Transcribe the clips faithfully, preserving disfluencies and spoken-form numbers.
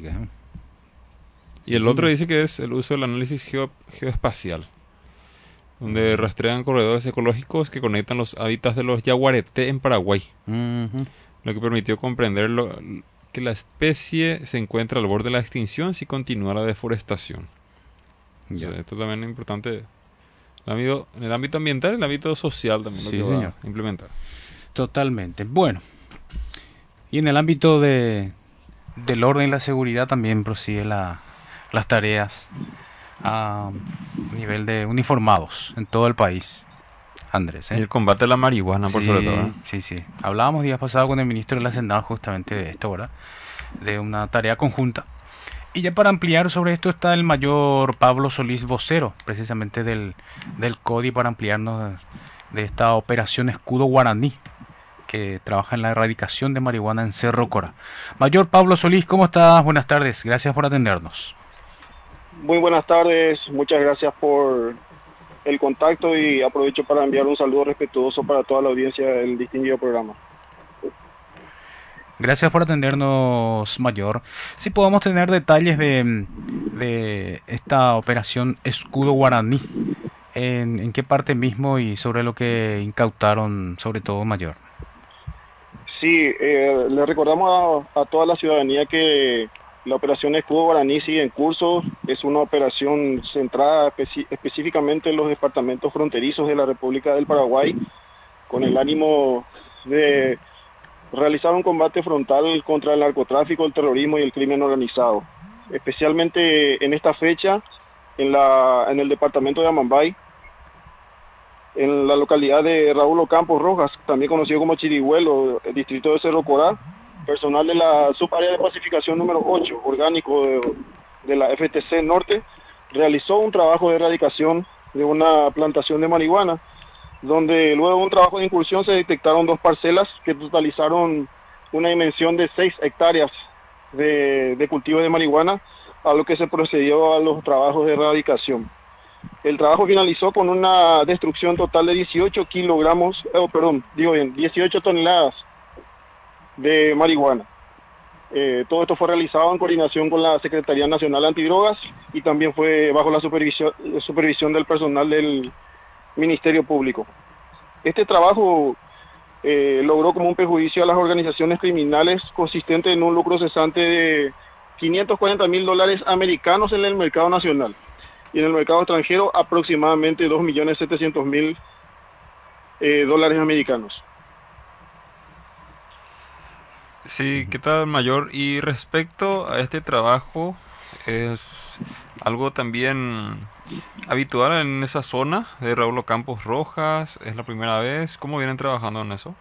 características. ¿eh? Y el Sí. otro dice que es el uso del análisis geo- geoespacial, donde rastrean corredores ecológicos que conectan los hábitats de los yaguareté en Paraguay, Ujú. lo que permitió comprender lo- que la especie se encuentra al borde de la extinción si continúa la deforestación. Ya. Entonces, esto también es importante el ámbito- en el ámbito ambiental y en el ámbito social también lo Sí, que señor. va a implementar. Totalmente. Bueno, y en el ámbito de, del orden y la seguridad también prosigue la, las tareas a nivel de uniformados en todo el país, Andrés. Y ¿eh? el combate a la marihuana, por sobre todo, ¿eh? Sí, sí, sí. Hablábamos días pasados con el ministro de la Hacienda justamente de esto, ¿verdad? De una tarea conjunta. Y ya para ampliar sobre esto está el mayor Pablo Solís, vocero, precisamente del, del CODI, para ampliarnos de, de esta operación Escudo Guaraní, que trabaja en la erradicación de marihuana en Cerro Cora. Mayor Pablo Solís, ¿cómo estás? Buenas tardes, gracias por atendernos. Muy buenas tardes, muchas gracias por el contacto y aprovecho para enviar un saludo respetuoso para toda la audiencia del distinguido programa. Gracias por atendernos, Mayor. Si podemos tener detalles de, de esta operación Escudo Guaraní, en, en qué parte mismo y sobre lo que incautaron, sobre todo, Mayor. Sí, eh, le recordamos a, a toda la ciudadanía que la operación Escudo Guaraní sigue en curso. Es una operación centrada especi- específicamente en los departamentos fronterizos de la República del Paraguay, con el ánimo de realizar un combate frontal contra el narcotráfico, el terrorismo y el crimen organizado. Especialmente en esta fecha, en, la, en el departamento de Amambay, en la localidad de Raúl Ocampos Rojas, también conocido como Chirihuelo, el distrito de Cerro Corá, personal de la subárea de pacificación número ocho, orgánico de, de la F T C Norte, realizó un trabajo de erradicación de una plantación de marihuana, donde luego de un trabajo de incursión se detectaron dos parcelas que totalizaron una dimensión de seis hectáreas de, de cultivo de marihuana, a lo que se procedió a los trabajos de erradicación. El trabajo finalizó con una destrucción total de dieciocho kilogramos, oh, perdón, digo bien, dieciocho toneladas de marihuana. Eh, todo esto fue realizado en coordinación con la Secretaría Nacional Antidrogas y también fue bajo la supervisión, supervisión del personal del Ministerio Público. Este trabajo eh, logró como un perjuicio a las organizaciones criminales consistente en un lucro cesante de quinientos cuarenta mil dólares americanos en el mercado nacional y en el mercado extranjero aproximadamente dos millones setecientos mil eh, dólares americanos. Sí, ¿qué tal, Mayor? Y respecto a este trabajo, ¿es algo también habitual en esa zona de Raúl Ocampos Rojas? ¿Es la primera vez? ¿Cómo vienen trabajando en eso?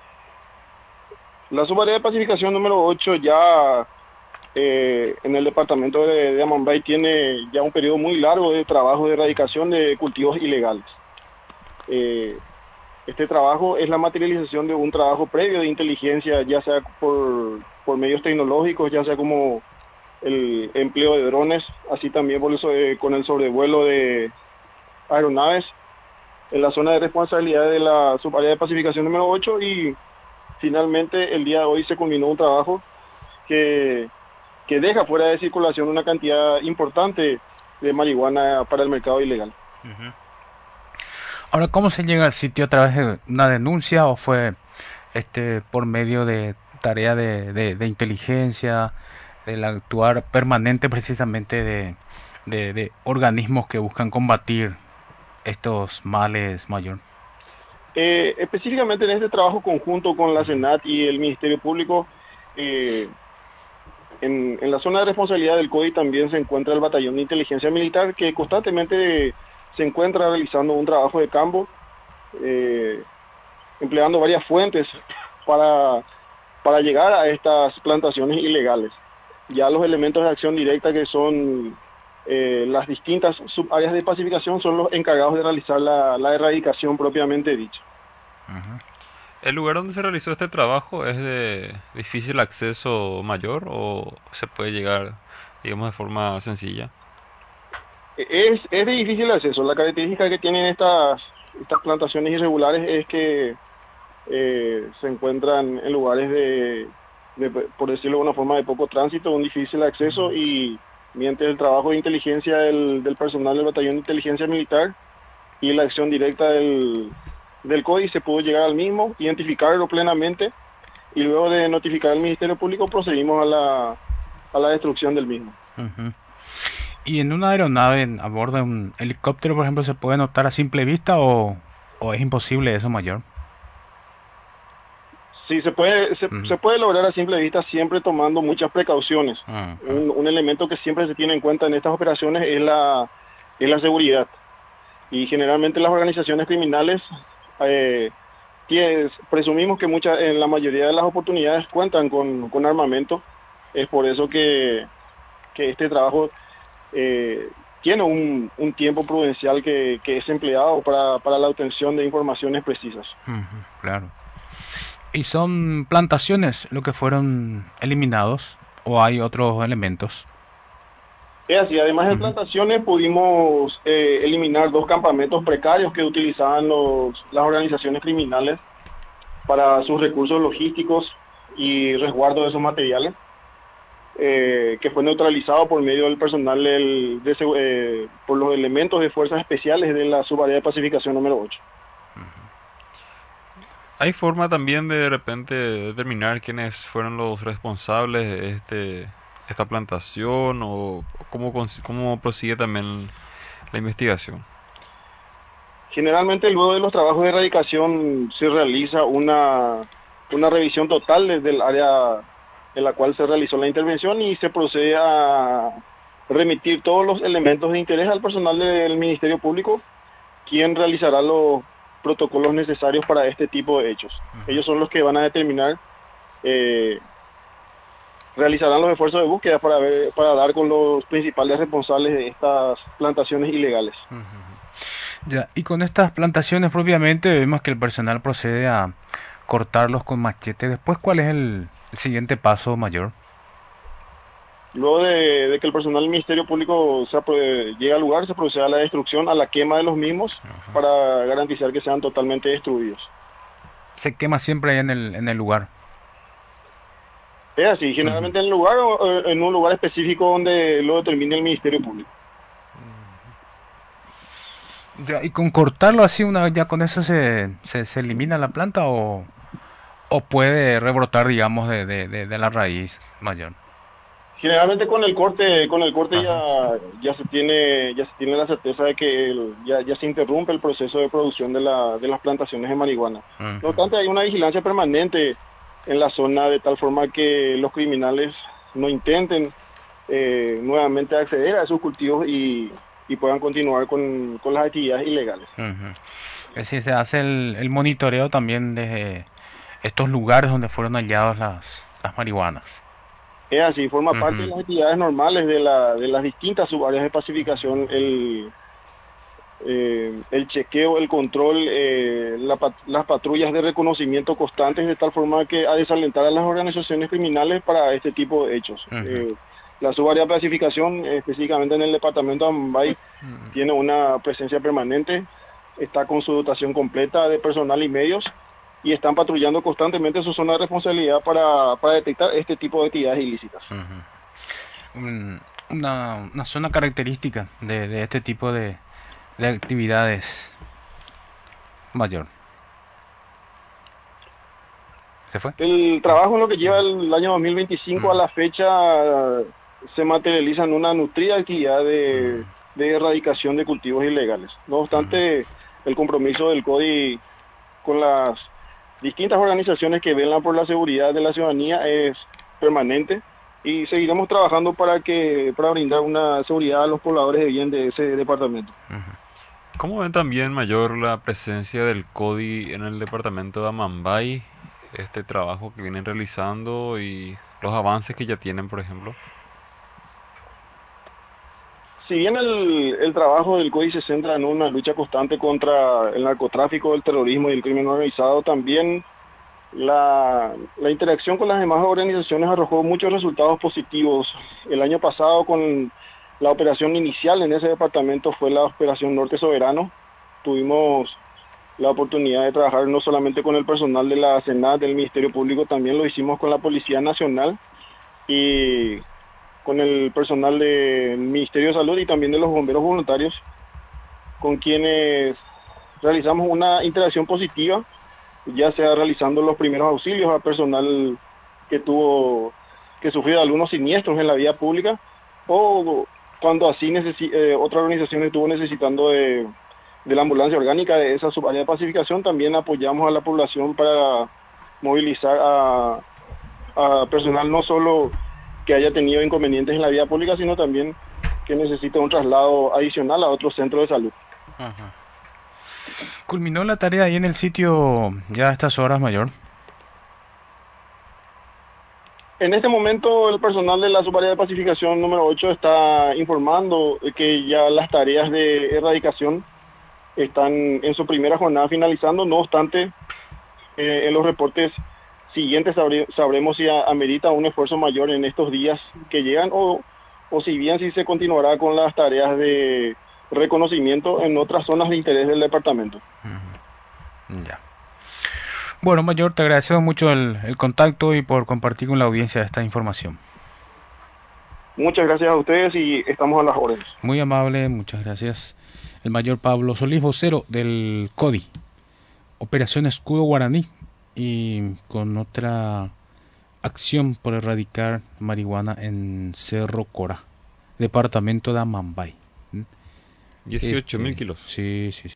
La subárea de pacificación número ocho ya eh, en el departamento de, de Amambay tiene ya un periodo muy largo de trabajo de erradicación de cultivos ilegales. Eh, este trabajo es la materialización de un trabajo previo de inteligencia, ya sea por, por medios tecnológicos, ya sea como el empleo de drones, así también por eso, eh, con el sobrevuelo de aeronaves en la zona de responsabilidad de la subárea de pacificación número ocho y finalmente el día de hoy se culminó un trabajo que, que deja fuera de circulación una cantidad importante de marihuana para el mercado ilegal. Uh-huh. Ahora, ¿cómo se llega al sitio? ¿A través de una denuncia o fue este por medio de tarea de, de, de inteligencia, del actuar permanente precisamente de, de, de organismos que buscan combatir estos males, Mayor? Eh, específicamente en este trabajo conjunto con la Senat y el Ministerio Público, eh, en, en la zona de responsabilidad del CODI también se encuentra el Batallón de Inteligencia Militar, que constantemente se encuentra realizando un trabajo de campo, eh, empleando varias fuentes para, para llegar a estas plantaciones ilegales. Ya los elementos de acción directa, que son eh, las distintas subáreas de pacificación, son los encargados de realizar la, la erradicación propiamente dicha. Uh-huh. ¿El lugar donde se realizó este trabajo es de difícil acceso, Mayor, o se puede llegar, digamos, de forma sencilla? Es, es de difícil acceso. La característica que tienen estas, estas plantaciones irregulares es que eh, se encuentran en lugares de, de, por decirlo de una forma, de poco tránsito, un difícil acceso, y mediante el trabajo de inteligencia del, del personal del Batallón de Inteligencia Militar y la acción directa del, del CODI se pudo llegar al mismo, identificarlo plenamente, y luego de notificar al Ministerio Público procedimos a la, a la destrucción del mismo. Uh-huh. ¿Y en una aeronave, a bordo de un helicóptero, por ejemplo, se puede notar a simple vista o, o es imposible eso, mayor? Sí, se puede, se, uh-huh. se puede lograr a simple vista, siempre tomando muchas precauciones. Uh-huh. Un, un elemento que siempre se tiene en cuenta en estas operaciones es la, es la seguridad. Y generalmente las organizaciones criminales, eh, tienes, presumimos que muchas, en la mayoría de las oportunidades cuentan con, con armamento. Es por eso que, que este trabajo eh, tiene un, un tiempo prudencial que, que es empleado para, para la obtención de informaciones precisas. Uh-huh, claro. ¿Y son plantaciones lo que fueron eliminados o hay otros elementos? Es así, además de plantaciones pudimos eh, eliminar dos campamentos precarios que utilizaban los, las organizaciones criminales para sus recursos logísticos y resguardo de esos materiales, eh, que fue neutralizado por medio del personal del, de, eh, por los elementos de fuerzas especiales de la subárea de pacificación número ocho. ¿Hay forma también de de repente determinar quiénes fueron los responsables de este esta plantación o cómo, cómo prosigue también la investigación? Generalmente luego de los trabajos de erradicación se realiza una, una revisión total desde el área en la cual se realizó la intervención y se procede a remitir todos los elementos de interés al personal del Ministerio Público, quien realizará los protocolos necesarios para este tipo de hechos. Uh-huh. Ellos son los que van a determinar, eh, realizarán los esfuerzos de búsqueda para ver, para dar con los principales responsables de estas plantaciones ilegales. Uh-huh. Ya, y con estas plantaciones propiamente vemos que el personal procede a cortarlos con machete. Después, ¿cuál es el, el siguiente paso, mayor? Luego de, de que el personal del Ministerio Público se, llegue al lugar, se procede a la destrucción, a la quema de los mismos, uh-huh, para garantizar que sean totalmente destruidos. ¿Se quema siempre ahí en el, en el lugar? Es así, generalmente uh-huh, en el lugar o en un lugar específico donde lo determine el Ministerio Público. Uh-huh. Ya, ¿y con cortarlo así, una ya con eso se, se, se elimina la planta o, o puede rebrotar, digamos, de, de, de, de la raíz, mayor? Generalmente con el corte, con el corte ya, ya se tiene, ya se tiene la certeza de que el, ya, ya se interrumpe el proceso de producción de, la, de las plantaciones de marihuana. Uh-huh. No obstante, hay una vigilancia permanente en la zona de tal forma que los criminales no intenten eh, nuevamente acceder a esos cultivos y, y puedan continuar con, con las actividades ilegales. Uh-huh. Es decir, se hace el, el monitoreo también de estos lugares donde fueron halladas las, las marihuanas. Es así, forma uh-huh, parte de las actividades normales de, la, de las distintas subáreas de pacificación, el, eh, el chequeo, el control, eh, la, las patrullas de reconocimiento constantes, de tal forma que a desalentar a las organizaciones criminales para este tipo de hechos. Uh-huh. Eh, la subárea de pacificación, específicamente en el departamento de Amambay, uh-huh, tiene una presencia permanente, está con su dotación completa de personal y medios, y están patrullando constantemente su zona de responsabilidad para, para detectar este tipo de actividades ilícitas. Uh-huh. Una, una zona característica de, de este tipo de, de actividades, mayor. ¿Se fue? El trabajo en lo que lleva el año dos mil veinticinco uh-huh, a la fecha se materializa en una nutrida actividad de, uh-huh, de erradicación de cultivos ilegales. No obstante, uh-huh, el compromiso del CODI con las distintas organizaciones que velan por la seguridad de la ciudadanía es permanente y seguiremos trabajando para que para brindar una seguridad a los pobladores de bien de ese departamento. ¿Cómo ven también, mayor, la presencia del CODI en el departamento de Amambay, este trabajo que vienen realizando y los avances que ya tienen, por ejemplo? Si bien el, el trabajo del CODI se centra en una lucha constante contra el narcotráfico, el terrorismo y el crimen organizado, también la, la interacción con las demás organizaciones arrojó muchos resultados positivos. El año pasado, con la operación inicial en ese departamento fue la Operación Norte Soberano, tuvimos la oportunidad de trabajar no solamente con el personal de la SENAT, del Ministerio Público, también lo hicimos con la Policía Nacional y con el personal del Ministerio de Salud y también de los bomberos voluntarios, con quienes realizamos una interacción positiva, ya sea realizando los primeros auxilios al personal que tuvo, que sufrió algunos siniestros en la vía pública, o cuando así necesi eh, otra organización estuvo necesitando de, de la ambulancia orgánica de esa subárea de pacificación, también apoyamos a la población para movilizar a, a personal no solo que haya tenido inconvenientes en la vía pública, sino también que necesita un traslado adicional a otro centro de salud. Ajá. ¿Culminó la tarea ahí en el sitio ya a estas horas, mayor? En este momento el personal de la subárea de pacificación número ocho está informando que ya las tareas de erradicación están en su primera jornada finalizando. No obstante, eh, en los reportes siguientes sabre, sabremos si amerita un esfuerzo mayor en estos días que llegan o, o si bien si se continuará con las tareas de reconocimiento en otras zonas de interés del departamento. Uh-huh. Ya. Bueno, mayor, te agradezco mucho el, el contacto y por compartir con la audiencia esta información. Muchas gracias a ustedes y estamos a las órdenes. Muy amable, muchas gracias. El mayor Pablo Solís, vocero del C O D I, Operación Escudo Guaraní, y con otra acción por erradicar marihuana en Cerro Corá, departamento de Amambay. dieciocho mil kilos. Sí, sí, sí.